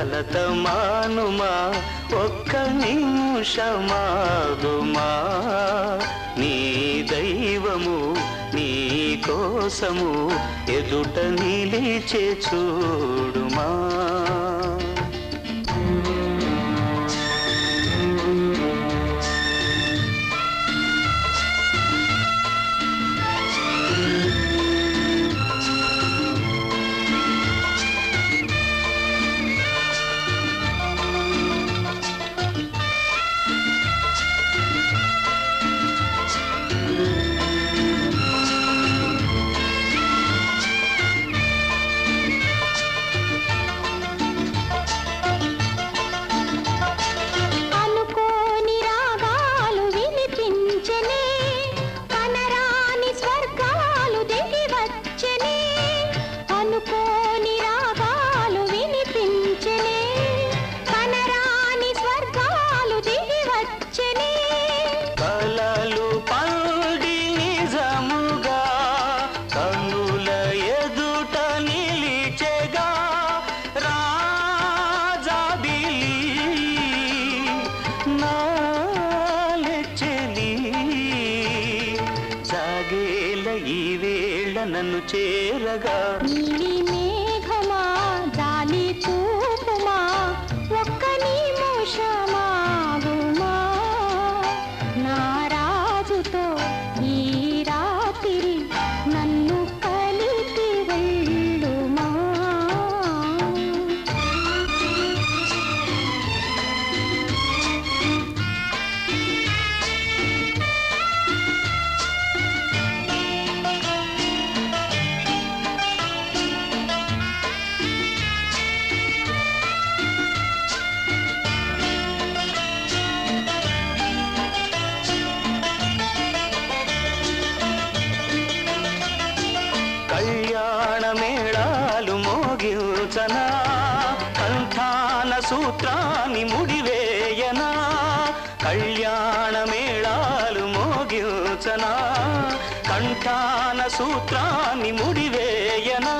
కలత మానుమా ఒక్క నిమిషమాగుమా నీ దైవము నీ కోసము ఎదుట నిలిచే చూడుమా ఈ వేళ నన్ను చేరగా నీలి మేఘమా జాలి చూపుమా ఒక్క నిమిషమాగుమా నా రాజుతో ఈ రాత్రి నన్ను కలిపి వెళ్ళుమా కళ్యాణ మేళాలు మోగించనా కంఠాన సూత్రాన్ని ముడివేయనా కళ్యాణ మేళాలు మోగించనా కంఠాన సూత్రాన్ని ముడివేయనా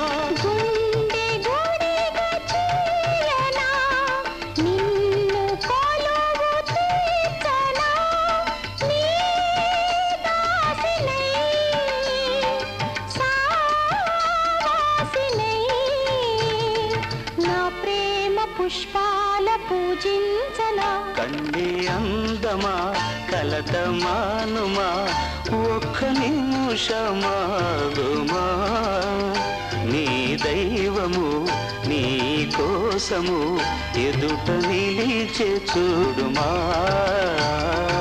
పుష్పాల పూజించనా కన్నే అందమా కలత మానుమా ఒక్క నిమిషమాగుమా నీ దైవము నీ కోసము ఎదుట నిలిచే చూడుమా